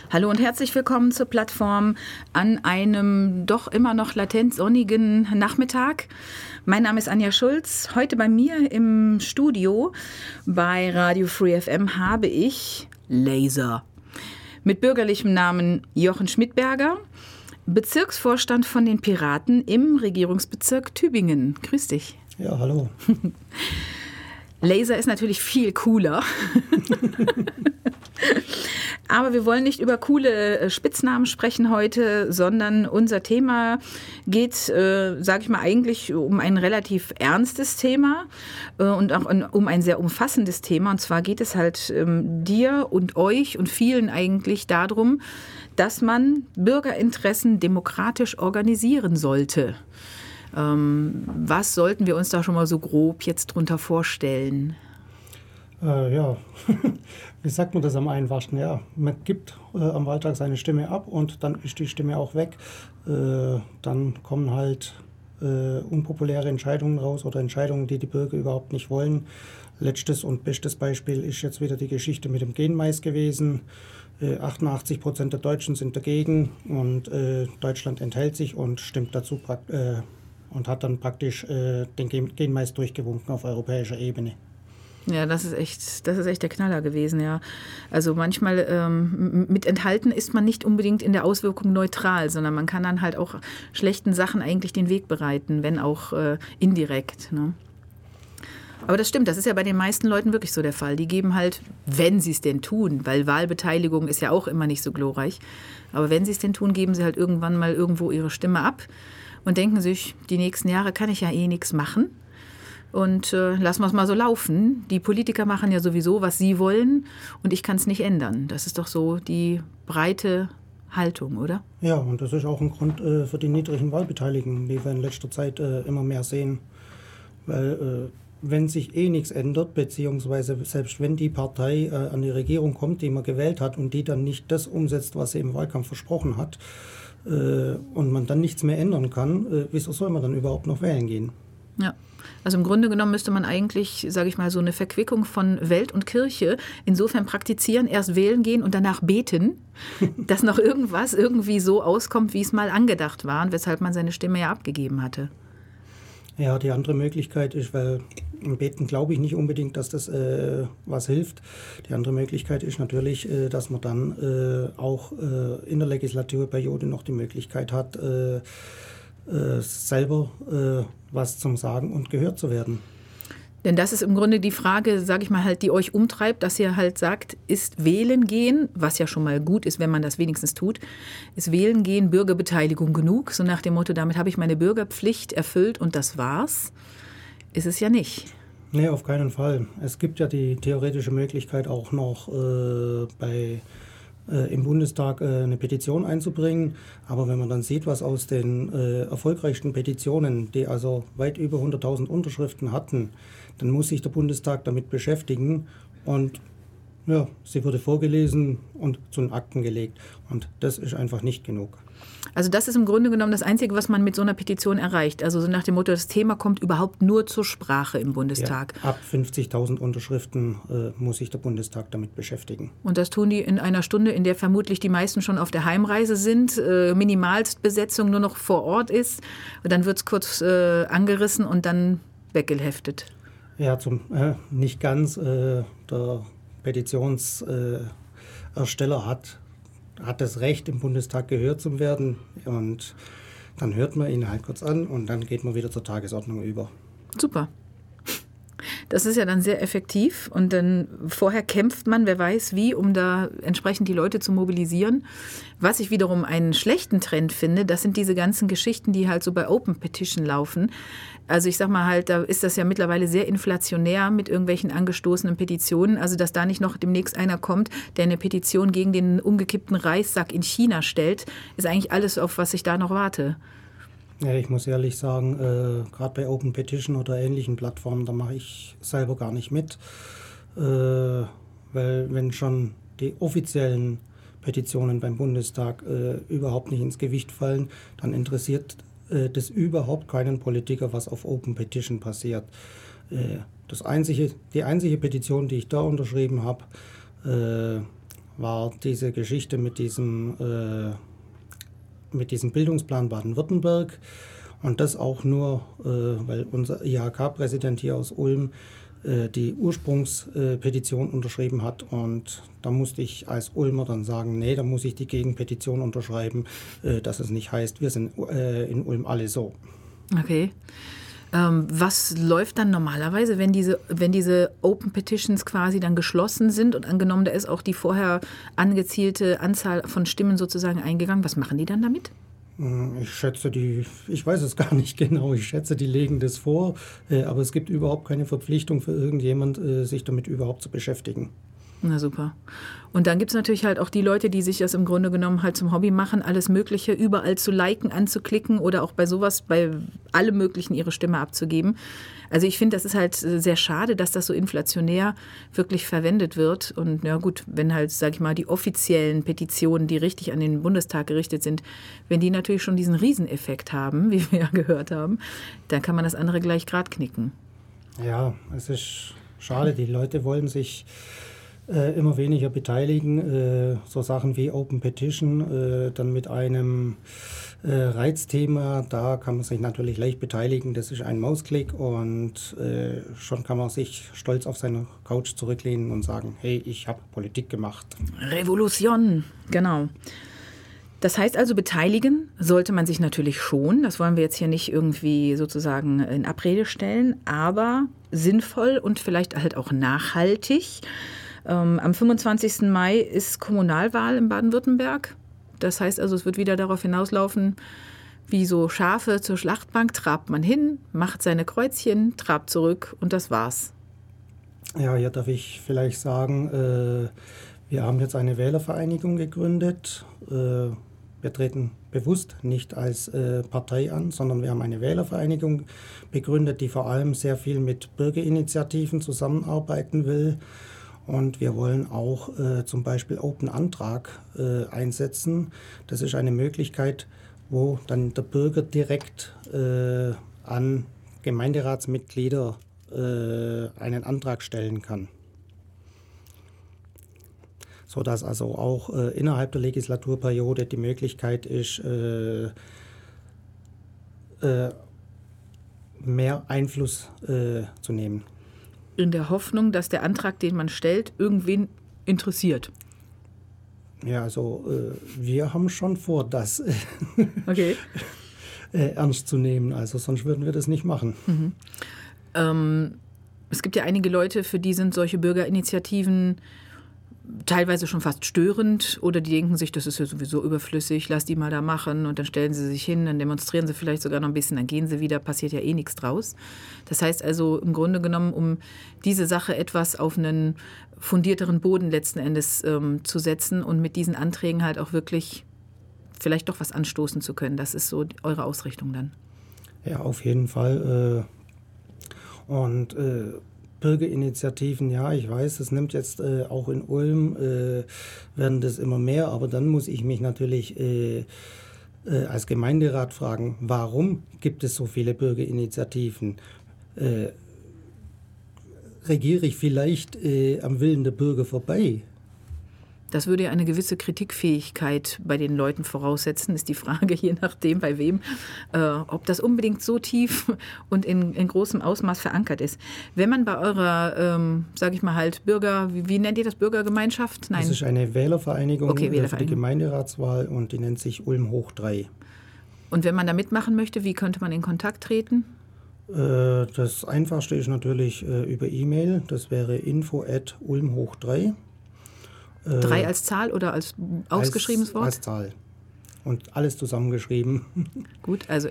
Hallo und herzlich willkommen zur Plattform an einem doch immer noch latent sonnigen Nachmittag. Mein Name ist Anja Schulz. Heute bei mir im Studio bei Radio Free FM habe ich Laser. Mit bürgerlichem Namen Jochen Schmidberger, Bezirksvorstand von den Piraten im Regierungsbezirk Tübingen. Grüß dich. Ja, hallo. Laser ist natürlich viel cooler. Aber wir wollen nicht über coole Spitznamen sprechen heute, sondern unser Thema geht, sage ich mal, eigentlich um ein relativ ernstes Thema und auch um ein sehr umfassendes Thema. Und zwar geht es halt dir und euch und vielen eigentlich darum, dass man Bürgerinteressen demokratisch organisieren sollte. Was sollten wir uns da schon mal so grob jetzt drunter vorstellen? Ja, wie sagt man das am einfachsten? Ja, man gibt am Wahltag seine Stimme ab und dann ist die Stimme auch weg. Dann kommen halt unpopuläre Entscheidungen raus oder Entscheidungen, die die Bürger überhaupt nicht wollen. Letztes und bestes Beispiel ist jetzt wieder die Geschichte mit dem Genmais gewesen. 88% der Deutschen sind dagegen und Deutschland enthält sich und stimmt dazu und hat dann praktisch den Genmais durchgewunken auf europäischer Ebene. Ja, das ist echt der Knaller gewesen, ja. Also manchmal mit Enthalten ist man nicht unbedingt in der Auswirkung neutral, sondern man kann dann halt auch schlechten Sachen eigentlich den Weg bereiten, wenn auch indirekt, ne? Aber das stimmt, das ist ja bei den meisten Leuten wirklich so der Fall. Die geben halt, wenn sie es denn tun, weil Wahlbeteiligung ist ja auch immer nicht so glorreich, aber wenn sie es denn tun, geben sie halt irgendwann mal irgendwo ihre Stimme ab und denken sich, die nächsten Jahre kann ich ja eh nichts machen. Und lassen wir es mal so laufen. Die Politiker machen ja sowieso, was sie wollen und ich kann es nicht ändern. Das ist doch so die breite Haltung, oder? Ja, und das ist auch ein Grund für die niedrigen Wahlbeteiligungen, die wir in letzter Zeit immer mehr sehen. Weil wenn sich eh nichts ändert, beziehungsweise selbst wenn die Partei an die Regierung kommt, die man gewählt hat und die dann nicht das umsetzt, was sie im Wahlkampf versprochen hat, und man dann nichts mehr ändern kann, wieso soll man dann überhaupt noch wählen gehen? Ja. Also im Grunde genommen müsste man eigentlich, sage ich mal, so eine Verquickung von Welt und Kirche insofern praktizieren, erst wählen gehen und danach beten, dass noch irgendwas irgendwie so auskommt, wie es mal angedacht war und weshalb man seine Stimme ja abgegeben hatte. Ja, die andere Möglichkeit ist, weil im Beten glaube ich nicht unbedingt, dass das was hilft. Die andere Möglichkeit ist natürlich, dass man dann auch in der Legislaturperiode noch die Möglichkeit hat, selber was zum Sagen und gehört zu werden. Denn das ist im Grunde die Frage, sage ich mal halt, die euch umtreibt, dass ihr halt sagt, ist wählen gehen, was ja schon mal gut ist, wenn man das wenigstens tut, ist wählen gehen Bürgerbeteiligung genug? So nach dem Motto, damit habe ich meine Bürgerpflicht erfüllt und das war's? Ist es ja nicht. Nee, auf keinen Fall. Es gibt ja die theoretische Möglichkeit auch noch im Bundestag eine Petition einzubringen. Aber wenn man dann sieht, was aus den erfolgreichsten Petitionen, die also weit über 100.000 Unterschriften hatten, dann muss sich der Bundestag damit beschäftigen und ja, sie wurde vorgelesen und zu den Akten gelegt. Und das ist einfach nicht genug. Also das ist im Grunde genommen das Einzige, was man mit so einer Petition erreicht. Also so nach dem Motto, das Thema kommt überhaupt nur zur Sprache im Bundestag. Ja, ab 50.000 Unterschriften muss sich der Bundestag damit beschäftigen. Und das tun die in einer Stunde, in der vermutlich die meisten schon auf der Heimreise sind, Minimalstbesetzung nur noch vor Ort ist. Und dann wird es kurz angerissen und dann weggeheftet. Ja, nicht ganz. Der Petitionsersteller hat das Recht, im Bundestag gehört zu werden. Und dann hört man ihn halt kurz an und dann geht man wieder zur Tagesordnung über. Super. Das ist ja dann sehr effektiv und dann vorher kämpft man, wer weiß wie, um da entsprechend die Leute zu mobilisieren. Was ich wiederum einen schlechten Trend finde, das sind diese ganzen Geschichten, die halt so bei Open Petition laufen. Also ich sag mal halt, da ist das ja mittlerweile sehr inflationär mit irgendwelchen angestoßenen Petitionen. Also dass da nicht noch demnächst einer kommt, der eine Petition gegen den umgekippten Reissack in China stellt, ist eigentlich alles, auf was ich da noch warte. Ja, ich muss ehrlich sagen, gerade bei Open Petition oder ähnlichen Plattformen, da mache ich selber gar nicht mit. Weil wenn schon die offiziellen Petitionen beim Bundestag überhaupt nicht ins Gewicht fallen, dann interessiert das überhaupt keinen Politiker, was auf Open Petition passiert. Die einzige Petition, die ich da unterschrieben habe, war diese Geschichte mit diesem Bildungsplan Baden-Württemberg und das auch nur, weil unser IHK-Präsident hier aus Ulm die Ursprungspetition unterschrieben hat und da musste ich als Ulmer dann sagen, nee, da muss ich die Gegenpetition unterschreiben, dass es nicht heißt, wir sind in Ulm alle so. Okay. Was läuft dann normalerweise, wenn diese Open Petitions quasi dann geschlossen sind und angenommen, da ist auch die vorher angezielte Anzahl von Stimmen sozusagen eingegangen, was machen die dann damit? Ich weiß es gar nicht genau, ich schätze, die legen das vor, aber es gibt überhaupt keine Verpflichtung für irgendjemand, sich damit überhaupt zu beschäftigen. Na super. Und dann gibt es natürlich halt auch die Leute, die sich das im Grunde genommen halt zum Hobby machen, alles Mögliche überall zu liken, anzuklicken oder auch bei sowas, bei allem Möglichen ihre Stimme abzugeben. Also ich finde, das ist halt sehr schade, dass das so inflationär wirklich verwendet wird. Und ja gut, wenn halt, sag ich mal, die offiziellen Petitionen, die richtig an den Bundestag gerichtet sind, wenn die natürlich schon diesen Rieseneffekt haben, wie wir ja gehört haben, dann kann man das andere gleich grad knicken. Ja, es ist schade, die Leute wollen sich immer weniger beteiligen. So Sachen wie Open Petition, dann mit einem Reizthema, da kann man sich natürlich leicht beteiligen. Das ist ein Mausklick und schon kann man sich stolz auf seine Couch zurücklehnen und sagen, hey, ich habe Politik gemacht. Revolution, genau. Das heißt also, beteiligen sollte man sich natürlich schon. Das wollen wir jetzt hier nicht irgendwie sozusagen in Abrede stellen, aber sinnvoll und vielleicht halt auch nachhaltig. Am 25. Mai ist Kommunalwahl in Baden-Württemberg. Das heißt also, es wird wieder darauf hinauslaufen, wie so Schafe zur Schlachtbank trabt man hin, macht seine Kreuzchen, trabt zurück und das war's. Ja, hier darf ich vielleicht sagen, wir haben jetzt eine Wählervereinigung gegründet. Wir treten bewusst nicht als Partei an, sondern wir haben eine Wählervereinigung begründet, die vor allem sehr viel mit Bürgerinitiativen zusammenarbeiten will. Und wir wollen auch zum Beispiel Open Antrag einsetzen. Das ist eine Möglichkeit, wo dann der Bürger direkt an Gemeinderatsmitglieder einen Antrag stellen kann. Sodass also auch innerhalb der Legislaturperiode die Möglichkeit ist, mehr Einfluss zu nehmen. In der Hoffnung, dass der Antrag, den man stellt, irgendwen interessiert. Ja, also wir haben schon vor, das okay. Ernst zu nehmen. Also sonst würden wir das nicht machen. Es gibt ja einige Leute, für die sind solche Bürgerinitiativen teilweise schon fast störend oder die denken sich, das ist ja sowieso überflüssig, lass die mal da machen und dann stellen sie sich hin, dann demonstrieren sie vielleicht sogar noch ein bisschen, dann gehen sie wieder, passiert ja eh nichts draus. Das heißt also im Grunde genommen, um diese Sache etwas auf einen fundierteren Boden letzten Endes zu setzen und mit diesen Anträgen halt auch wirklich vielleicht doch was anstoßen zu können. Das ist so eure Ausrichtung dann. Ja, auf jeden Fall. Und Bürgerinitiativen, ja, ich weiß, es nimmt jetzt auch in Ulm, werden das immer mehr, aber dann muss ich mich natürlich als Gemeinderat fragen, warum gibt es so viele Bürgerinitiativen? Regiere ich vielleicht am Willen der Bürger vorbei? Das würde ja eine gewisse Kritikfähigkeit bei den Leuten voraussetzen, ist die Frage, je nachdem bei wem, ob das unbedingt so tief und in großem Ausmaß verankert ist. Wenn man bei eurer, sage ich mal halt, wie nennt ihr das, Bürgergemeinschaft? Nein. Das ist eine Wählervereinigung, okay, für die Gemeinderatswahl und die nennt sich Ulm hoch 3. Und wenn man da mitmachen möchte, wie könnte man in Kontakt treten? Das Einfachste ist natürlich über E-Mail, das wäre info@ulmhoch3. 3 als Zahl oder als ausgeschriebenes Wort? Als Zahl. Und alles zusammengeschrieben. Gut, also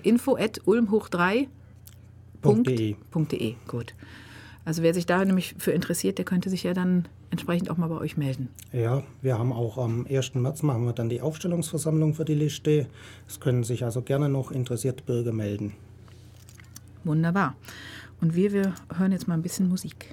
info@ulmhoch3.de. Gut. Also wer sich da nämlich für interessiert, der könnte sich ja dann entsprechend auch mal bei euch melden. Ja, wir haben auch am 1. März machen wir dann die Aufstellungsversammlung für die Liste. Es können sich also gerne noch interessierte Bürger melden. Wunderbar. Und wir hören jetzt mal ein bisschen Musik.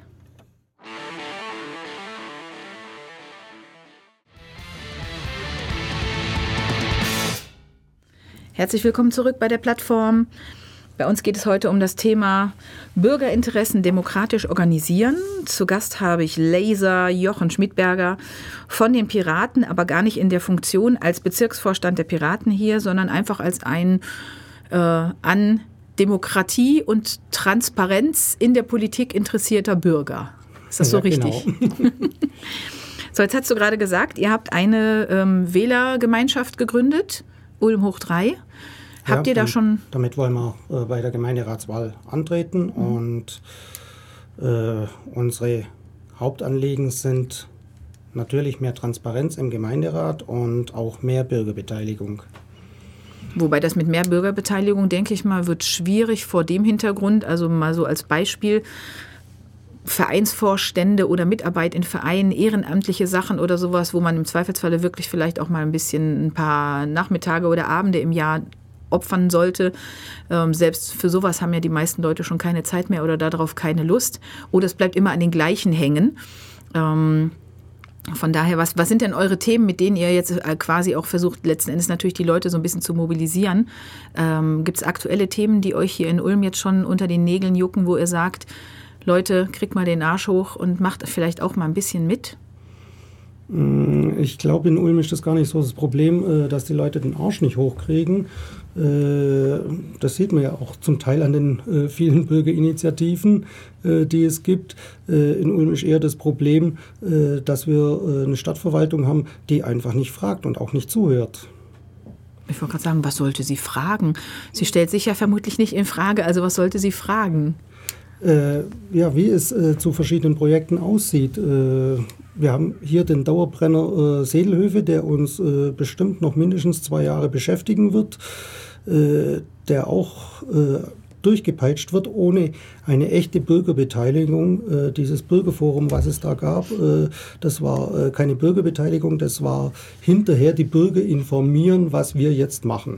Herzlich willkommen zurück bei der Plattform. Bei uns geht es heute um das Thema Bürgerinteressen demokratisch organisieren. Zu Gast habe ich Laser Jochen Schmidberger von den Piraten, aber gar nicht in der Funktion als Bezirksvorstand der Piraten hier, sondern einfach als ein an Demokratie und Transparenz in der Politik interessierter Bürger. Ist das so richtig? Genau. So, jetzt hast du gerade gesagt, ihr habt eine Wählergemeinschaft gegründet, Ulm hoch 3. Habt ihr da schon... Damit wollen wir bei der Gemeinderatswahl antreten und unsere Hauptanliegen sind natürlich mehr Transparenz im Gemeinderat und auch mehr Bürgerbeteiligung. Wobei das mit mehr Bürgerbeteiligung, denke ich mal, wird schwierig vor dem Hintergrund, also mal so als Beispiel, Vereinsvorstände oder Mitarbeit in Vereinen, ehrenamtliche Sachen oder sowas, wo man im Zweifelsfalle wirklich vielleicht auch mal ein paar Nachmittage oder Abende im Jahr opfern sollte. Selbst für sowas haben ja die meisten Leute schon keine Zeit mehr oder darauf keine Lust. Oder es bleibt immer an den gleichen hängen. Von daher, was sind denn eure Themen, mit denen ihr jetzt quasi auch versucht, letzten Endes natürlich die Leute so ein bisschen zu mobilisieren? Gibt es aktuelle Themen, die euch hier in Ulm jetzt schon unter den Nägeln jucken, wo ihr sagt, Leute, kriegt mal den Arsch hoch und macht vielleicht auch mal ein bisschen mit? Ich glaube, in Ulm ist das gar nicht so das Problem, dass die Leute den Arsch nicht hochkriegen. Das sieht man ja auch zum Teil an den vielen Bürgerinitiativen, die es gibt. In Ulm ist eher das Problem, dass wir eine Stadtverwaltung haben, die einfach nicht fragt und auch nicht zuhört. Ich wollte gerade sagen, was sollte sie fragen? Sie stellt sich ja vermutlich nicht in Frage, also was sollte sie fragen? Wie es zu verschiedenen Projekten aussieht. Wir haben hier den Dauerbrenner Sedelhöfe, der uns bestimmt noch mindestens 2 Jahre beschäftigen wird, der auch durchgepeitscht wird, ohne eine echte Bürgerbeteiligung. Dieses Bürgerforum, was es da gab, das war keine Bürgerbeteiligung, das war hinterher die Bürger informieren, was wir jetzt machen.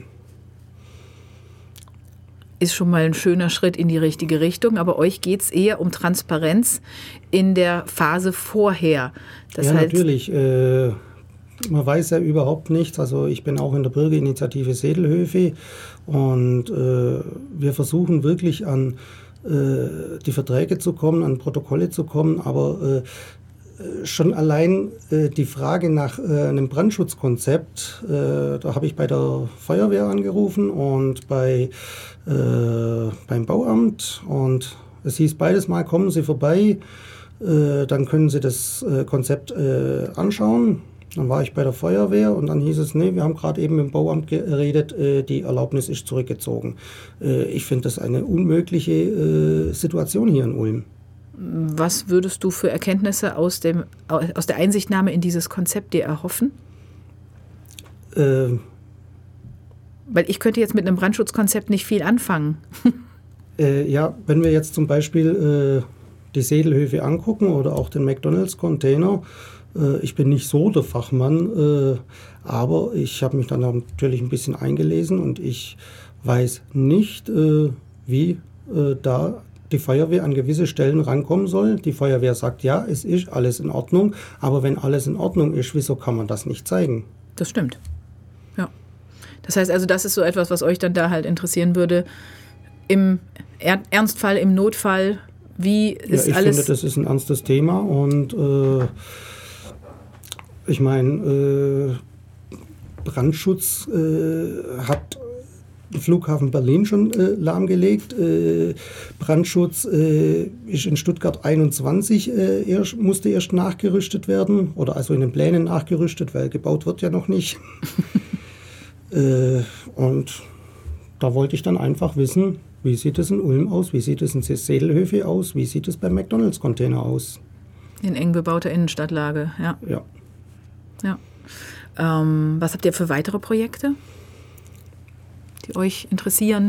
Ist schon mal ein schöner Schritt in die richtige Richtung, aber euch geht es eher um Transparenz in der Phase vorher. Das heißt, natürlich. Man weiß ja überhaupt nichts. Also ich bin auch in der Bürgerinitiative Sedelhöfe und wir versuchen wirklich an die Verträge zu kommen, an Protokolle zu kommen, aber schon allein die Frage nach einem Brandschutzkonzept, da habe ich bei der Feuerwehr angerufen und beim Bauamt und es hieß beides mal, kommen Sie vorbei, dann können Sie das Konzept anschauen. Dann war ich bei der Feuerwehr und dann hieß es, nee, wir haben gerade eben im Bauamt geredet, die Erlaubnis ist zurückgezogen. Ich finde das eine unmögliche Situation hier in Ulm. Was würdest du für Erkenntnisse aus der Einsichtnahme in dieses Konzept dir erhoffen? Weil ich könnte jetzt mit einem Brandschutzkonzept nicht viel anfangen. Wenn wir jetzt zum Beispiel die Sedelhöfe angucken oder auch den McDonalds-Container, ich bin nicht so der Fachmann, aber ich habe mich dann natürlich ein bisschen eingelesen und ich weiß nicht, wie da die Feuerwehr an gewisse Stellen rankommen soll. Die Feuerwehr sagt, ja, es ist alles in Ordnung, aber wenn alles in Ordnung ist, wieso kann man das nicht zeigen? Das stimmt. Ja. Das heißt also, das ist so etwas, was euch dann da halt interessieren würde. Im Ernstfall, im Notfall, wie ist alles... Ich finde, das ist ein ernstes Thema und ich meine, Brandschutz hat Flughafen Berlin schon lahmgelegt. Brandschutz ist in Stuttgart 21 musste erst nachgerüstet werden oder also in den Plänen nachgerüstet, weil gebaut wird ja noch nicht. Und da wollte ich dann einfach wissen, wie sieht es in Ulm aus, wie sieht es in Sedelhöfe aus, wie sieht es beim McDonalds-Container aus. In eng bebauter Innenstadtlage, ja. Ja. Was habt ihr für weitere Projekte, die euch interessieren?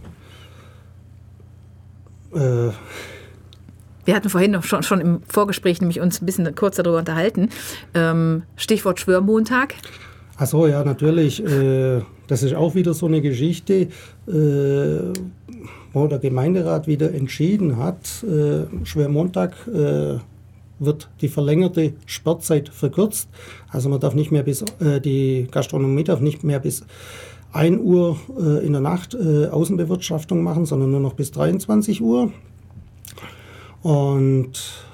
Wir hatten vorhin noch schon im Vorgespräch nämlich uns ein bisschen kurz darüber unterhalten. Stichwort Schwörmontag. Ach so, ja, natürlich. Das ist auch wieder so eine Geschichte, wo der Gemeinderat wieder entschieden hat, Schwörmontag wird die verlängerte Sperrzeit verkürzt. Also man darf nicht mehr die Gastronomie darf nicht mehr bis 1 Uhr in der Nacht Außenbewirtschaftung machen, sondern nur noch bis 23 Uhr. Und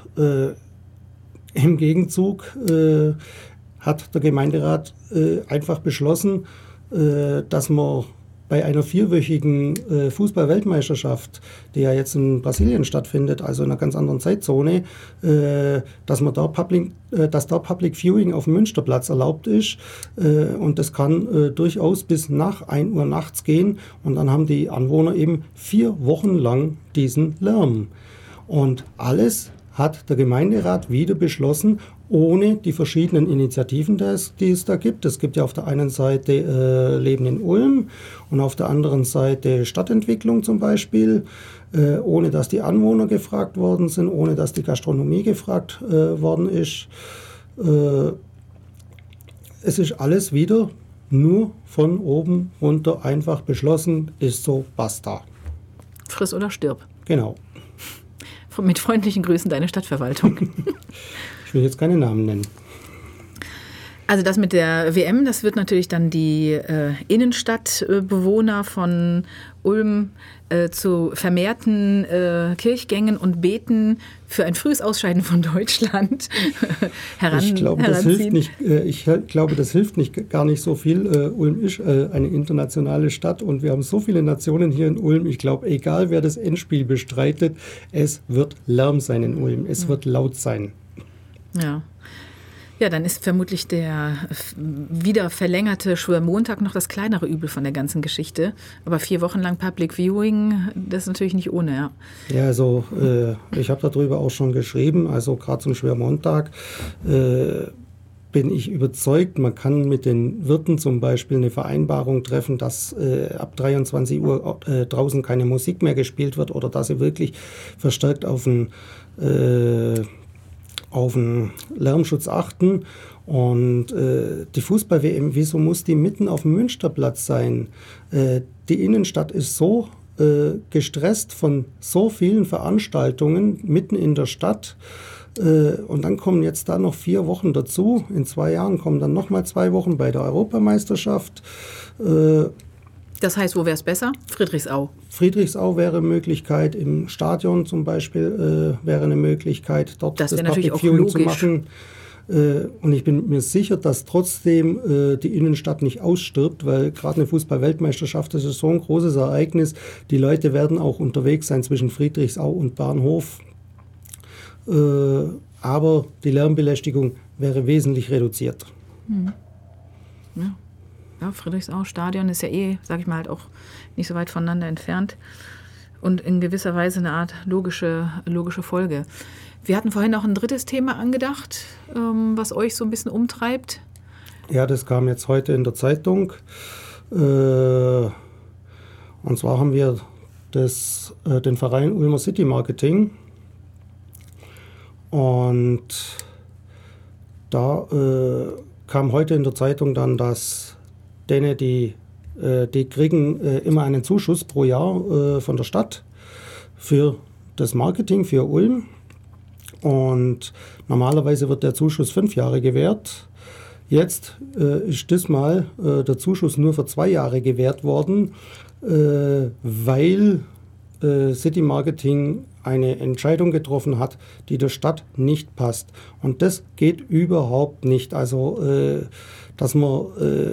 im Gegenzug hat der Gemeinderat einfach beschlossen, dass man bei einer 4-wöchigen Fußball-Weltmeisterschaft, die ja jetzt in Brasilien stattfindet, also in einer ganz anderen Zeitzone, dass da Public Viewing auf dem Münsterplatz erlaubt ist. Und das kann durchaus bis nach 1 Uhr nachts gehen. Und dann haben die Anwohner eben 4 Wochen lang diesen Lärm. Und alles hat der Gemeinderat wieder beschlossen, ohne die verschiedenen Initiativen, die es da gibt. Es gibt ja auf der einen Seite Leben in Ulm und auf der anderen Seite Stadtentwicklung zum Beispiel, ohne dass die Anwohner gefragt worden sind, ohne dass die Gastronomie gefragt worden ist. Es ist alles wieder nur von oben runter einfach beschlossen, ist so, basta. Friss oder stirb. Genau. Mit freundlichen Grüßen, deine Stadtverwaltung. Ich will jetzt keine Namen nennen. Also das mit der WM, das wird natürlich dann die Innenstadtbewohner von Ulm zu vermehrten Kirchgängen und Beten für ein frühes Ausscheiden von Deutschland Ich glaube, das hilft nicht, gar nicht so viel. Ulm ist eine internationale Stadt und wir haben so viele Nationen hier in Ulm. Ich glaube, egal wer das Endspiel bestreitet, es wird Lärm sein in Ulm. Es wird laut sein. Ja. Ja, dann ist vermutlich der wieder verlängerte Schwörmontag noch das kleinere Übel von der ganzen Geschichte. Aber 4 Wochen lang Public Viewing, das ist natürlich nicht ohne, ja. Ja, also ich habe darüber auch schon geschrieben, also gerade zum Schwörmontag bin ich überzeugt, man kann mit den Wirten zum Beispiel eine Vereinbarung treffen, dass ab 23 Uhr draußen keine Musik mehr gespielt wird oder dass sie wirklich verstärkt auf den Lärmschutz achten. Und die Fußball-WM, wieso muss die mitten auf dem Münsterplatz sein? Die Innenstadt ist so gestresst von so vielen Veranstaltungen mitten in der Stadt. Und dann kommen jetzt da noch 4 Wochen dazu. In 2 Jahren kommen dann nochmal 2 Wochen bei der Europameisterschaft. Das heißt, wo wäre es besser? Friedrichsau. Friedrichsau wäre eine Möglichkeit, im Stadion zum Beispiel wäre eine Möglichkeit, dort das Public Viewing zu machen. Und ich bin mir sicher, dass trotzdem die Innenstadt nicht ausstirbt, weil gerade eine Fußball-Weltmeisterschaft, das ist so ein großes Ereignis. Die Leute werden auch unterwegs sein zwischen Friedrichsau und Bahnhof. Aber die Lärmbelästigung wäre wesentlich reduziert. Ja. Ja, Friedrichsau, Stadion ist ja sage ich mal, halt auch nicht so weit voneinander entfernt und in gewisser Weise eine Art logische Folge. Wir hatten vorhin noch ein drittes Thema angedacht, was euch so ein bisschen umtreibt. Ja, das kam jetzt heute in der Zeitung. Und zwar haben wir den Verein Ulmer City Marketing. Und da kam heute in der Zeitung dann, dass die kriegen immer einen Zuschuss pro Jahr von der Stadt für das Marketing für Ulm. Und normalerweise wird der Zuschuss 5 Jahre gewährt. Jetzt ist diesmal der Zuschuss nur für 2 Jahre gewährt worden, weil City Marketing eine Entscheidung getroffen hat, die der Stadt nicht passt. Und das geht überhaupt nicht. Also, dass man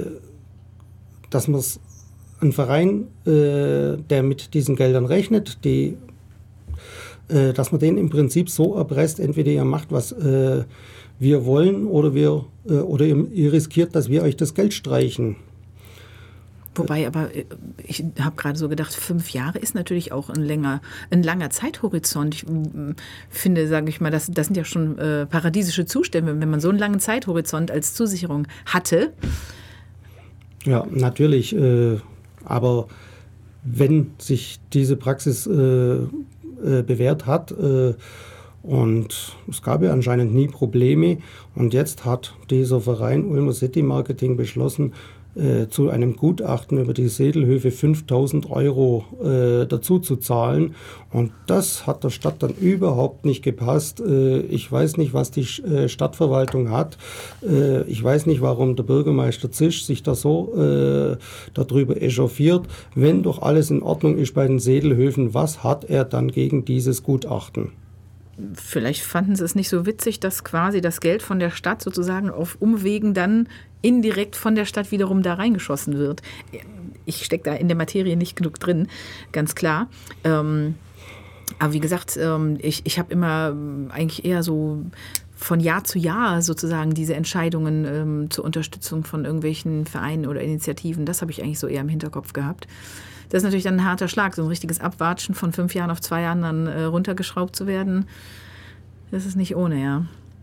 ein Verein, der mit diesen Geldern rechnet, dass man den im Prinzip so erpresst, entweder ihr macht, was wir wollen, oder ihr riskiert, dass wir euch das Geld streichen. Wobei, aber ich habe gerade so gedacht, 5 Jahre ist natürlich auch ein langer Zeithorizont. Ich finde, sage ich mal, das sind ja schon paradiesische Zustände, wenn man so einen langen Zeithorizont als Zusicherung hatte. Ja, natürlich. Aber wenn sich diese Praxis bewährt hat, und es gab ja anscheinend nie Probleme, und jetzt hat dieser Verein Ulmer City Marketing beschlossen, zu einem Gutachten über die Sedelhöfe 5.000 € dazu zu zahlen. Und das hat der Stadt dann überhaupt nicht gepasst. Ich weiß nicht, was die Stadtverwaltung hat. Ich weiß nicht, warum der Bürgermeister Zisch sich da so darüber echauffiert. Wenn doch alles in Ordnung ist bei den Sedelhöfen, was hat er dann gegen dieses Gutachten? Vielleicht fanden sie es nicht so witzig, dass quasi das Geld von der Stadt sozusagen auf Umwegen dann indirekt von der Stadt wiederum da reingeschossen wird. Ich stecke da in der Materie nicht genug drin, ganz klar. Aber wie gesagt, ich habe immer eigentlich eher so von Jahr zu Jahr sozusagen diese Entscheidungen zur Unterstützung von irgendwelchen Vereinen oder Initiativen, das habe ich eigentlich so eher im Hinterkopf gehabt. Das ist natürlich dann ein harter Schlag, so ein richtiges Abwatschen von 5 Jahren auf 2 Jahren dann runtergeschraubt zu werden. Das ist nicht ohne, ja.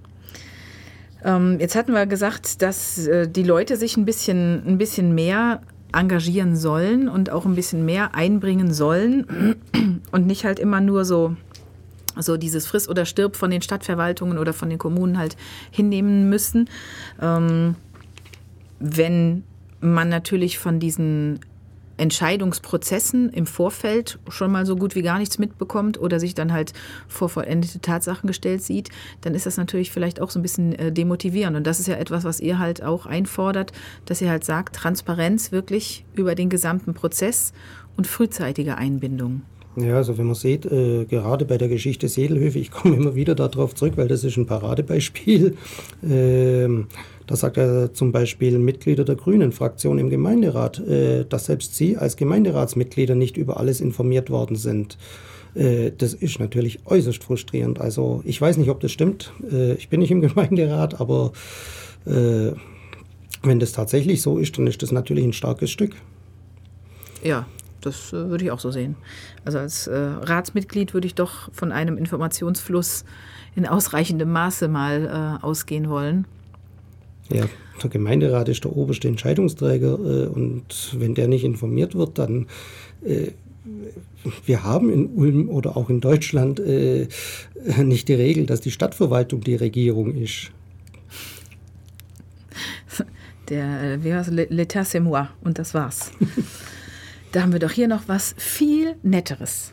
Jetzt hatten wir gesagt, dass die Leute sich ein bisschen mehr engagieren sollen und auch ein bisschen mehr einbringen sollen und nicht halt immer nur so dieses Friss oder Stirb von den Stadtverwaltungen oder von den Kommunen halt hinnehmen müssen. Wenn man natürlich von diesen Entscheidungsprozessen im Vorfeld schon mal so gut wie gar nichts mitbekommt oder sich dann halt vor vollendete Tatsachen gestellt sieht, dann ist das natürlich vielleicht auch so ein bisschen demotivierend. Und das ist ja etwas, was ihr halt auch einfordert, dass ihr halt sagt, Transparenz wirklich über den gesamten Prozess und frühzeitige Einbindung. Ja, also wenn man sieht, gerade bei der Geschichte Sedelhöfe, ich komme immer wieder darauf zurück, weil das ist ein Paradebeispiel. Da sagt er zum Beispiel Mitglieder der Grünen-Fraktion im Gemeinderat, dass selbst sie als Gemeinderatsmitglieder nicht über alles informiert worden sind. Das ist natürlich äußerst frustrierend. Also ich weiß nicht, ob das stimmt. Ich bin nicht im Gemeinderat, aber wenn das tatsächlich so ist, dann ist das natürlich ein starkes Stück. Ja, das würde ich auch so sehen. Also als Ratsmitglied würde ich doch von einem Informationsfluss in ausreichendem Maße mal ausgehen wollen. Ja, der Gemeinderat ist der oberste Entscheidungsträger und wenn der nicht informiert wird, dann wir haben in Ulm oder auch in Deutschland nicht die Regel, dass die Stadtverwaltung die Regierung ist. Wie heißt L'état c'est moi und das war's. Da haben wir doch hier noch was viel Netteres.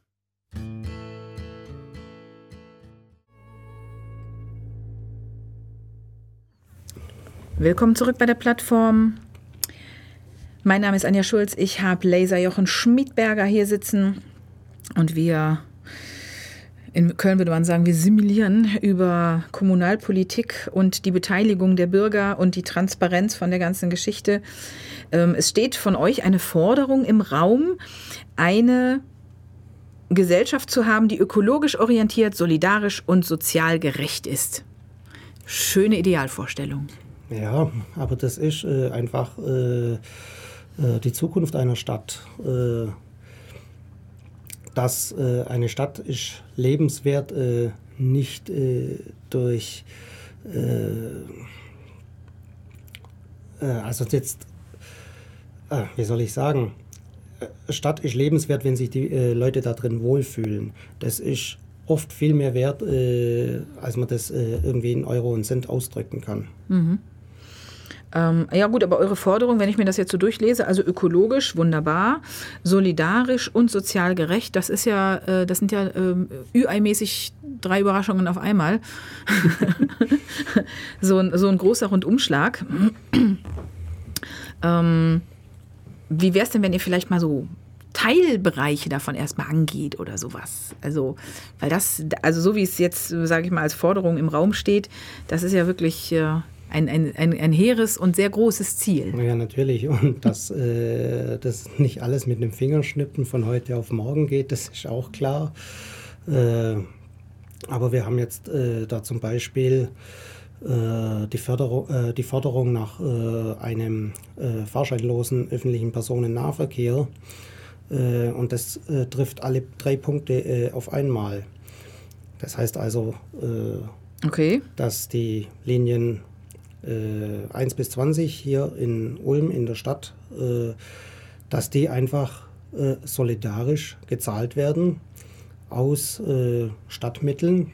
Willkommen zurück bei der Plattform. Mein Name ist Anja Schulz. Ich habe Laser Jochen Schmiedberger hier sitzen und wir, in Köln würde man sagen, wir simulieren über Kommunalpolitik und die Beteiligung der Bürger und die Transparenz von der ganzen Geschichte. Es steht von euch eine Forderung im Raum, eine Gesellschaft zu haben, die ökologisch orientiert, solidarisch und sozial gerecht ist. Schöne Idealvorstellung. Ja, aber das ist einfach die Zukunft einer Stadt. Dass eine Stadt ist lebenswert nicht durch, also jetzt, wie soll ich sagen, Stadt ist lebenswert, wenn sich die Leute da drin wohlfühlen. Das ist oft viel mehr wert, als man das irgendwie in Euro und Cent ausdrücken kann. Mhm. Ja gut, aber eure Forderung, wenn ich mir das jetzt so durchlese, also ökologisch, wunderbar, solidarisch und sozial gerecht, das ist ja, das sind ja Ü-Ei-mäßig 3 Überraschungen auf einmal. so ein großer Rundumschlag. Wie wäre es denn, wenn ihr vielleicht mal so Teilbereiche davon erstmal angeht oder sowas? Also, weil das, also so wie es jetzt, sage ich mal, als Forderung im Raum steht, das ist ja wirklich ein hehres und sehr großes Ziel. Ja, natürlich. Und dass das nicht alles mit einem Fingerschnippen von heute auf morgen geht, das ist auch klar. Aber wir haben jetzt da zum Beispiel die Förderung nach einem fahrscheinlosen öffentlichen Personennahverkehr. Und das trifft alle 3 Punkte auf einmal. Das heißt also, okay, dass die Linien 1 bis 20 hier in Ulm in der Stadt, dass die einfach solidarisch gezahlt werden aus Stadtmitteln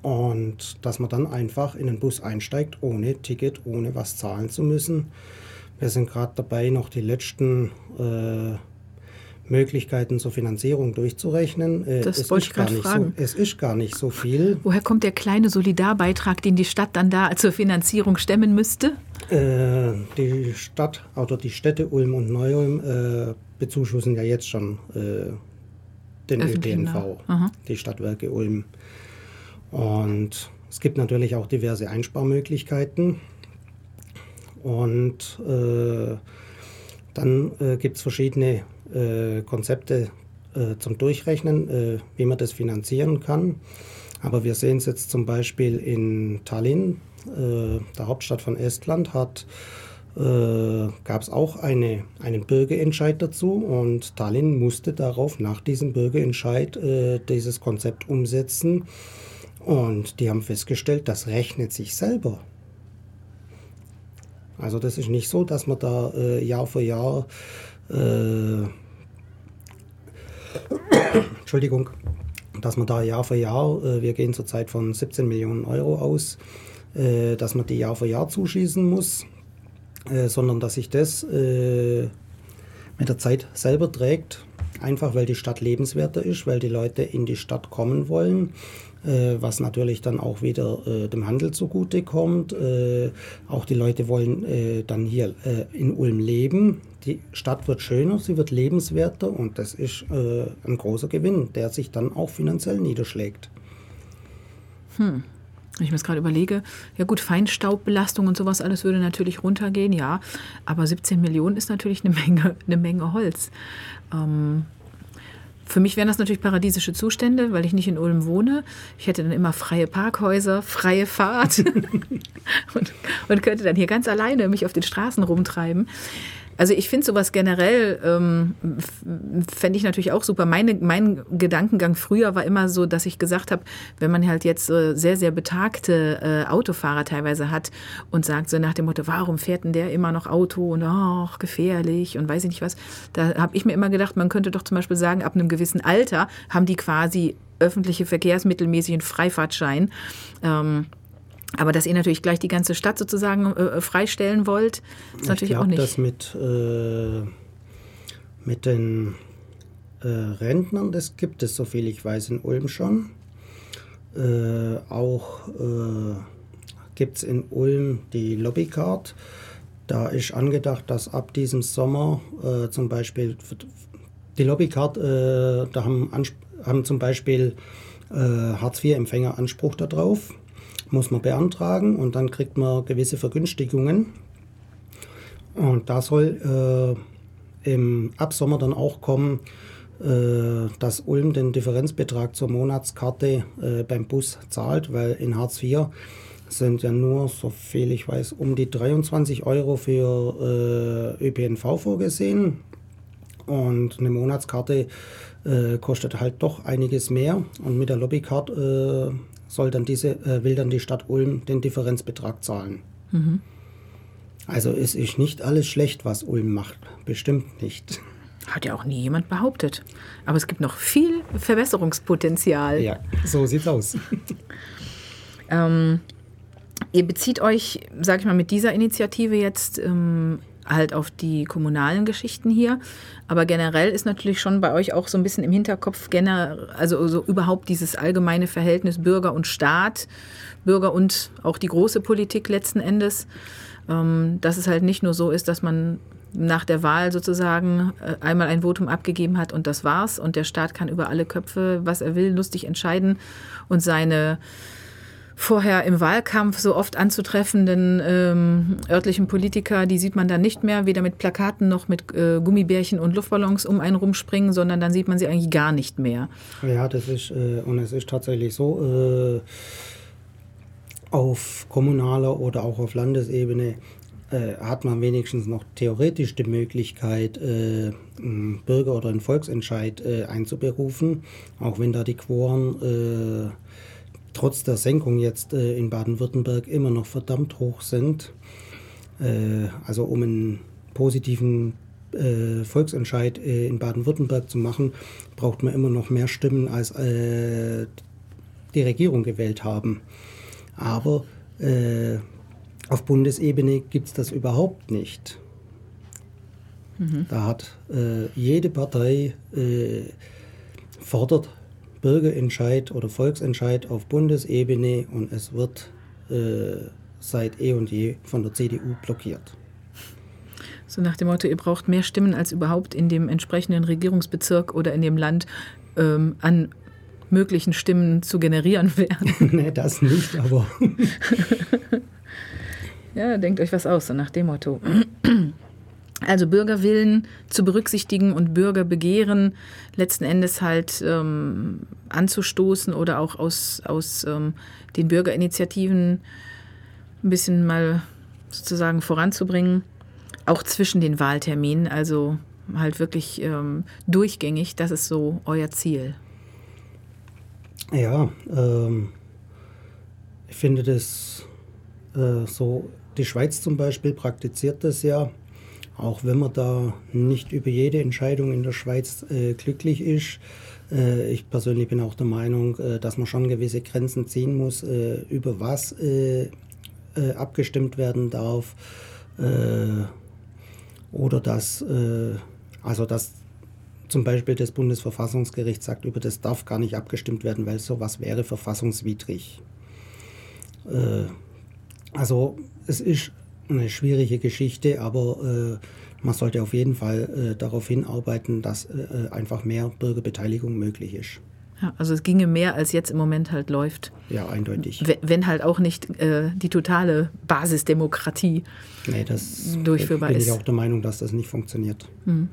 und dass man dann einfach in den Bus einsteigt, ohne Ticket, ohne was zahlen zu müssen. Wir sind gerade dabei, noch die letzten Möglichkeiten zur Finanzierung durchzurechnen. Das wollte ich gerade fragen. Es ist gar nicht so viel. Woher kommt der kleine Solidarbeitrag, den die Stadt dann da zur Finanzierung stemmen müsste? Die Stadt oder die Städte Ulm und Neu-Ulm bezuschussen ja jetzt schon den ÖPNV, die Stadtwerke Ulm. Und es gibt natürlich auch diverse Einsparmöglichkeiten. Und dann gibt es verschiedene Konzepte zum Durchrechnen, wie man das finanzieren kann. Aber wir sehen es jetzt zum Beispiel in Tallinn, der Hauptstadt von Estland, gab es auch einen Bürgerentscheid dazu und Tallinn musste darauf nach diesem Bürgerentscheid dieses Konzept umsetzen. Und die haben festgestellt, das rechnet sich selber. Also das ist nicht so, dass man da Jahr für Jahr Entschuldigung, dass man da Jahr für Jahr, wir gehen zurzeit von 17 Millionen Euro aus, dass man die Jahr für Jahr zuschießen muss, sondern dass sich das mit der Zeit selber trägt, einfach weil die Stadt lebenswerter ist, weil die Leute in die Stadt kommen wollen, was natürlich dann auch wieder dem Handel zugutekommt. Auch die Leute wollen dann hier in Ulm leben. Die Stadt wird schöner, sie wird lebenswerter und das ist ein großer Gewinn, der sich dann auch finanziell niederschlägt. Wenn ich mir das gerade überlege, ja gut, Feinstaubbelastung und sowas alles würde natürlich runtergehen, ja, aber 17 Millionen ist natürlich eine Menge Holz. Für mich wären das natürlich paradiesische Zustände, weil ich nicht in Ulm wohne. Ich hätte dann immer freie Parkhäuser, freie Fahrt und könnte dann hier ganz alleine mich auf den Straßen rumtreiben. Also ich finde sowas generell, fände ich natürlich auch super. Mein Gedankengang früher war immer so, dass ich gesagt habe, wenn man halt jetzt sehr, sehr betagte Autofahrer teilweise hat und sagt so nach dem Motto, warum fährt denn der immer noch Auto und ach, gefährlich und weiß ich nicht was. Da habe ich mir immer gedacht, man könnte doch zum Beispiel sagen, ab einem gewissen Alter haben die quasi öffentliche Verkehrsmittelmäßig einen Freifahrtschein. Aber dass ihr natürlich gleich die ganze Stadt sozusagen freistellen wollt, ist natürlich auch nicht. Ich glaube, das mit den Rentnern, das gibt es, soviel ich weiß, in Ulm schon. Auch gibt es in Ulm die Lobbycard. Da ist angedacht, dass ab diesem Sommer zum Beispiel die Lobbycard, da haben zum Beispiel Hartz-IV-Empfänger Anspruch darauf. Muss man beantragen und dann kriegt man gewisse Vergünstigungen. Und da soll im Sommer dann auch kommen, dass Ulm den Differenzbetrag zur Monatskarte beim Bus zahlt, weil in Hartz IV sind ja nur, so viel ich weiß, um die 23 Euro für ÖPNV vorgesehen. Und eine Monatskarte kostet halt doch einiges mehr. Und mit der Lobbycard will dann die Stadt Ulm den Differenzbetrag zahlen. Mhm. Also es ist nicht alles schlecht, was Ulm macht. Bestimmt nicht. Hat ja auch nie jemand behauptet. Aber es gibt noch viel Verbesserungspotenzial. Ja, so sieht's aus. Ihr bezieht euch, sag ich mal, mit dieser Initiative jetzt halt auf die kommunalen Geschichten hier. Aber generell ist natürlich schon bei euch auch so ein bisschen im Hinterkopf, also so überhaupt dieses allgemeine Verhältnis Bürger und Staat, Bürger und auch die große Politik letzten Endes, dass es halt nicht nur so ist, dass man nach der Wahl sozusagen einmal ein Votum abgegeben hat und das war's und der Staat kann über alle Köpfe, was er will, lustig entscheiden und seine vorher im Wahlkampf so oft anzutreffenden örtlichen Politiker, die sieht man dann nicht mehr, weder mit Plakaten noch mit Gummibärchen und Luftballons um einen rumspringen, sondern dann sieht man sie eigentlich gar nicht mehr. Ja, das ist, und es ist tatsächlich so, auf kommunaler oder auch auf Landesebene hat man wenigstens noch theoretisch die Möglichkeit, einen Bürger- oder einen Volksentscheid einzuberufen, auch wenn da die Quoren trotz der Senkung jetzt in Baden-Württemberg immer noch verdammt hoch sind. Also um einen positiven Volksentscheid in Baden-Württemberg zu machen, braucht man immer noch mehr Stimmen, als die Regierung gewählt haben. Aber auf Bundesebene gibt es das überhaupt nicht. Da hat jede Partei fordert Bürgerentscheid oder Volksentscheid auf Bundesebene und es wird seit eh und je von der CDU blockiert. So nach dem Motto, ihr braucht mehr Stimmen, als überhaupt in dem entsprechenden Regierungsbezirk oder in dem Land an möglichen Stimmen zu generieren wären. Nee, das nicht, aber... Ja, denkt euch was aus, so nach dem Motto. Also Bürgerwillen zu berücksichtigen und Bürgerbegehren letzten Endes halt anzustoßen oder auch aus den Bürgerinitiativen ein bisschen mal sozusagen voranzubringen, auch zwischen den Wahlterminen, also halt wirklich durchgängig, das ist so euer Ziel. Ja, ich finde das so, die Schweiz zum Beispiel praktiziert das ja, auch wenn man da nicht über jede Entscheidung in der Schweiz glücklich ist. Ich persönlich bin auch der Meinung, dass man schon gewisse Grenzen ziehen muss, über was abgestimmt werden darf. Oder dass zum Beispiel das Bundesverfassungsgericht sagt, über das darf gar nicht abgestimmt werden, weil sowas wäre verfassungswidrig. Also es ist eine schwierige Geschichte, aber man sollte auf jeden Fall darauf hinarbeiten, dass einfach mehr Bürgerbeteiligung möglich ist. Ja, also es ginge mehr, als jetzt im Moment halt läuft. Ja, eindeutig. Wenn halt auch nicht die totale Basisdemokratie durchführbar ist. Bin ich auch der Meinung, dass das nicht funktioniert.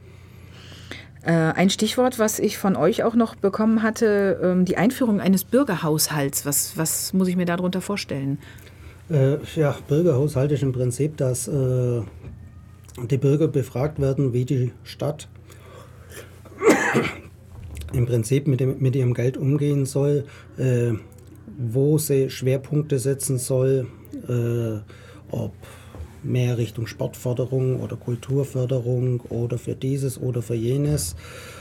Ein Stichwort, was ich von euch auch noch bekommen hatte, die Einführung eines Bürgerhaushalts. Was muss ich mir darunter vorstellen? Ja, Bürgerhaushalt ist im Prinzip, dass die Bürger befragt werden, wie die Stadt im Prinzip mit ihrem Geld umgehen soll, wo sie Schwerpunkte setzen soll, ob mehr Richtung Sportförderung oder Kulturförderung oder für dieses oder für jenes.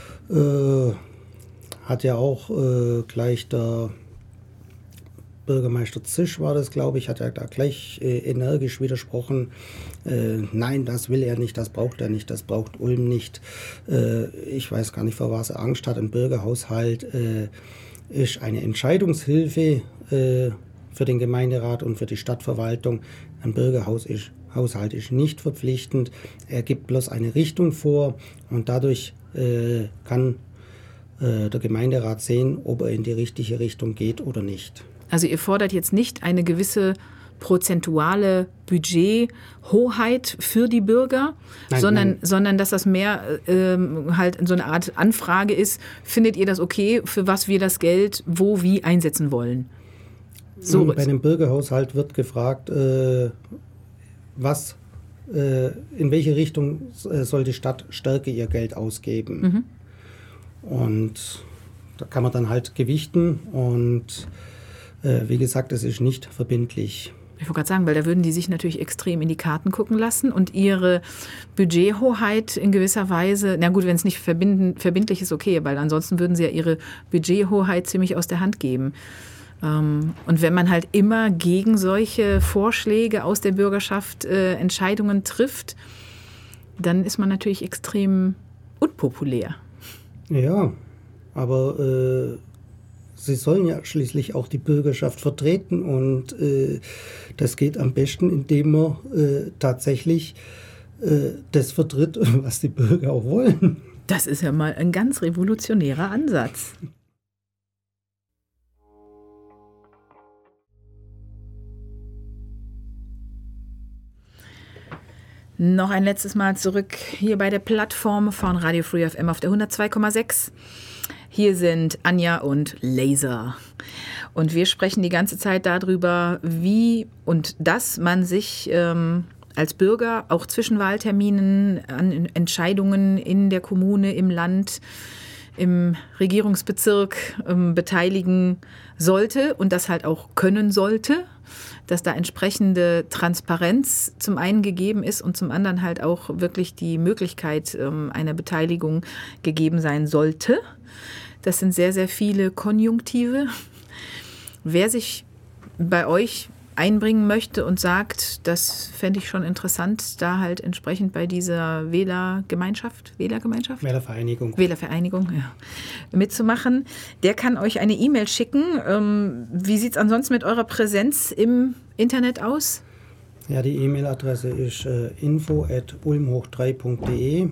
Hat ja auch gleich der Bürgermeister Zisch war das, glaube ich, hat ja da gleich energisch widersprochen. Nein, das will er nicht, das braucht er nicht, das braucht Ulm nicht. Ich weiß gar nicht, vor was er Angst hat. Ein Bürgerhaushalt ist eine Entscheidungshilfe für den Gemeinderat und für die Stadtverwaltung. Ein Bürgerhaushalt ist nicht verpflichtend. Er gibt bloß eine Richtung vor und dadurch kann der Gemeinderat sehen, ob er in die richtige Richtung geht oder nicht. Also ihr fordert jetzt nicht eine gewisse prozentuale Budgethoheit für die Bürger, sondern dass das mehr halt so eine Art Anfrage ist, findet ihr das okay, für was wir das Geld wo wie einsetzen wollen? So. Bei einem Bürgerhaushalt wird gefragt, in welche Richtung soll die Stadt stärker ihr Geld ausgeben. Und da kann man dann halt gewichten und wie gesagt, es ist nicht verbindlich. Ich wollte gerade sagen, weil da würden die sich natürlich extrem in die Karten gucken lassen und ihre Budgethoheit in gewisser Weise, na gut, wenn es nicht verbindlich ist, okay, weil ansonsten würden sie ja ihre Budgethoheit ziemlich aus der Hand geben. Und wenn man halt immer gegen solche Vorschläge aus der Bürgerschaft Entscheidungen trifft, dann ist man natürlich extrem unpopulär. Ja, aber sie sollen ja schließlich auch die Bürgerschaft vertreten und das geht am besten, indem man tatsächlich das vertritt, was die Bürger auch wollen. Das ist ja mal ein ganz revolutionärer Ansatz. Noch ein letztes Mal zurück hier bei der Plattform von Radio Free FM auf der 102,6. Hier sind Anja und Laser. Und wir sprechen die ganze Zeit darüber, wie und dass man sich als Bürger auch zwischen Wahlterminen an Entscheidungen in der Kommune, im Land, im Regierungsbezirk beteiligen sollte und das halt auch können sollte, dass da entsprechende Transparenz zum einen gegeben ist und zum anderen halt auch wirklich die Möglichkeit einer Beteiligung gegeben sein sollte. Das sind sehr, sehr viele Konjunktive. Wer sich bei euch einbringen möchte und sagt, das fände ich schon interessant, da halt entsprechend bei dieser Wählervereinigung, ja, mitzumachen, der kann euch eine E-Mail schicken. Wie sieht es ansonsten mit eurer Präsenz im Internet aus? Ja, die E-Mail-Adresse ist info@ulmhoch3.de.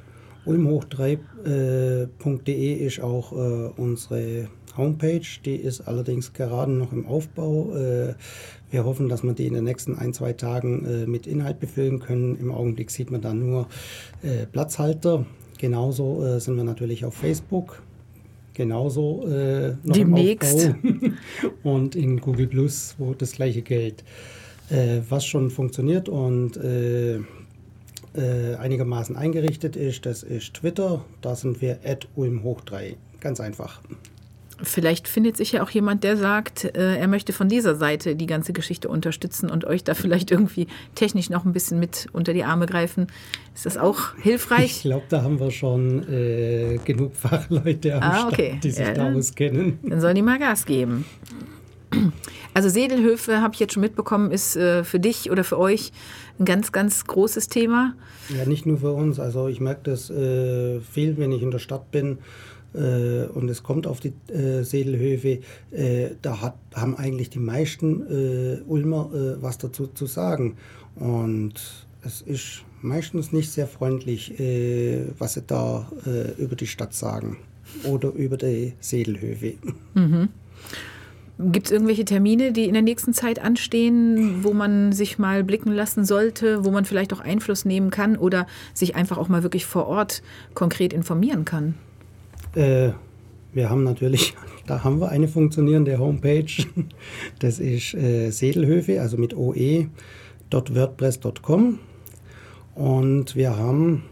Ulmhoch3.de ist auch unsere Homepage, die ist allerdings gerade noch im Aufbau. Wir hoffen, dass wir die in den nächsten 1-2 Tagen mit Inhalt befüllen können. Im Augenblick sieht man da nur Platzhalter. Genauso sind wir natürlich auf Facebook. Genauso noch demnächst im Aufbau. Und in Google Plus, wo das gleiche gilt. Was schon funktioniert und einigermaßen eingerichtet ist, das ist Twitter. Da sind wir @ulmhoch3. Ganz einfach. Vielleicht findet sich ja auch jemand, der sagt, er möchte von dieser Seite die ganze Geschichte unterstützen und euch da vielleicht irgendwie technisch noch ein bisschen mit unter die Arme greifen. Ist das auch hilfreich? Ich glaube, da haben wir schon genug Fachleute am Start, die sich da auskennen. Dann sollen die mal Gas geben. Also Sedelhöfe, habe ich jetzt schon mitbekommen, ist für dich oder für euch ein ganz, ganz großes Thema. Ja, nicht nur für uns. Also ich merke das viel, wenn ich in der Stadt bin. Und es kommt auf die Sedelhöfe, haben eigentlich die meisten Ulmer was dazu zu sagen. Und es ist meistens nicht sehr freundlich, was sie da über die Stadt sagen oder über die Sedelhöfe. Mhm. Gibt es irgendwelche Termine, die in der nächsten Zeit anstehen, wo man sich mal blicken lassen sollte, wo man vielleicht auch Einfluss nehmen kann oder sich einfach auch mal wirklich vor Ort konkret informieren kann? Wir haben natürlich, da haben wir eine funktionierende Homepage, das ist Sedelhöfe, also mit oe.wordpress.com und wir haben,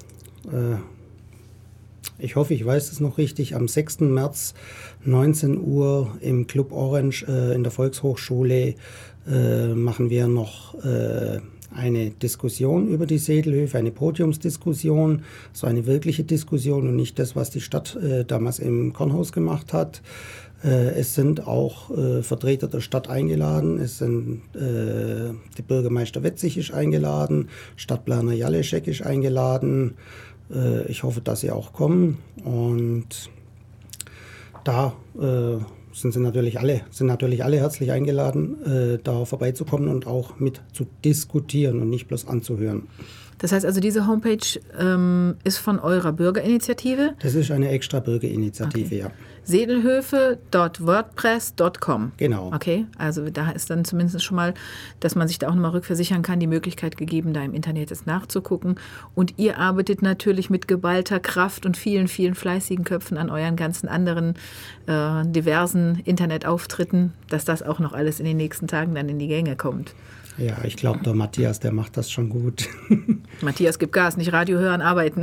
ich hoffe, ich weiß es noch richtig, am 6. März 19 Uhr im Club Orange in der Volkshochschule machen wir noch eine Diskussion über die Sedelhöfe, eine Podiumsdiskussion, so eine wirkliche Diskussion und nicht das, was die Stadt damals im Kornhaus gemacht hat. Es sind auch Vertreter der Stadt eingeladen, es sind der Bürgermeister Wetzig ist eingeladen, Stadtplaner Jaleschek ist eingeladen. Ich hoffe, dass sie auch kommen und da sind natürlich alle herzlich eingeladen, da vorbeizukommen und auch mit zu diskutieren und nicht bloß anzuhören. Das heißt also, diese Homepage ist von eurer Bürgerinitiative? Das ist eine extra Bürgerinitiative, okay. Ja. Sedelhöfe.wordpress.com. Genau. Okay, also da ist dann zumindest schon mal, dass man sich da auch nochmal rückversichern kann, die Möglichkeit gegeben, da im Internet jetzt nachzugucken. Und ihr arbeitet natürlich mit geballter Kraft und vielen, vielen fleißigen Köpfen an euren ganzen anderen diversen Internetauftritten, dass das auch noch alles in den nächsten Tagen dann in die Gänge kommt. Ja, ich glaube, der Matthias, der macht das schon gut. Matthias gibt Gas, nicht Radio hören, arbeiten.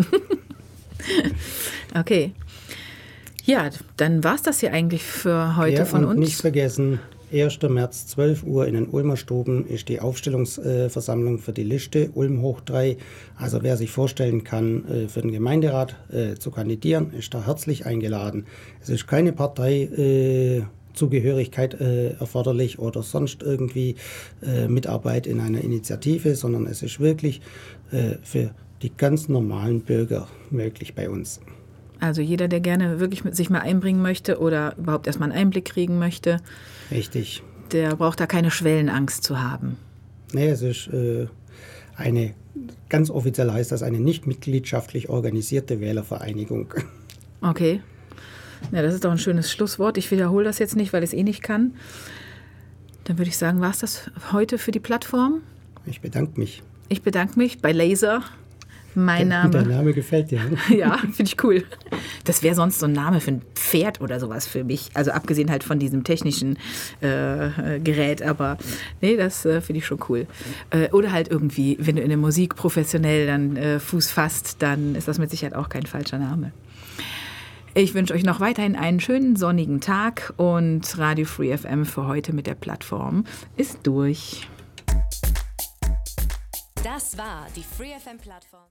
Okay. Ja, dann war es das hier eigentlich für heute von uns. Nicht vergessen, 1. März, 12 Uhr in den Ulmer Stuben ist die Aufstellungsversammlung für die Liste Ulm hoch 3. Also wer sich vorstellen kann, für den Gemeinderat zu kandidieren, ist da herzlich eingeladen. Es ist keine Parteizugehörigkeit erforderlich oder sonst irgendwie Mitarbeit in einer Initiative, sondern es ist wirklich für die ganz normalen Bürger möglich bei uns. Also jeder, der gerne wirklich mit sich mal einbringen möchte oder überhaupt erstmal einen Einblick kriegen möchte. Richtig. Der braucht da keine Schwellenangst zu haben. Nee, es ist ganz offiziell heißt das eine nicht mitgliedschaftlich organisierte Wählervereinigung. Okay. Ja, das ist doch ein schönes Schlusswort. Ich wiederhole das jetzt nicht, weil ich es eh nicht kann. Dann würde ich sagen, war es das heute für die Plattform? Ich bedanke mich. Ich bedanke mich bei Laser. Mein Name. Der Name gefällt dir. Ja, finde ich cool. Das wäre sonst so ein Name für ein Pferd oder sowas für mich. Also abgesehen halt von diesem technischen Gerät. Aber nee, das finde ich schon cool. Oder halt irgendwie, wenn du in der Musik professionell dann Fuß fasst, dann ist das mit Sicherheit auch kein falscher Name. Ich wünsche euch noch weiterhin einen schönen sonnigen Tag und Radio Free FM für heute mit der Plattform ist durch. Das war die Free FM Plattform.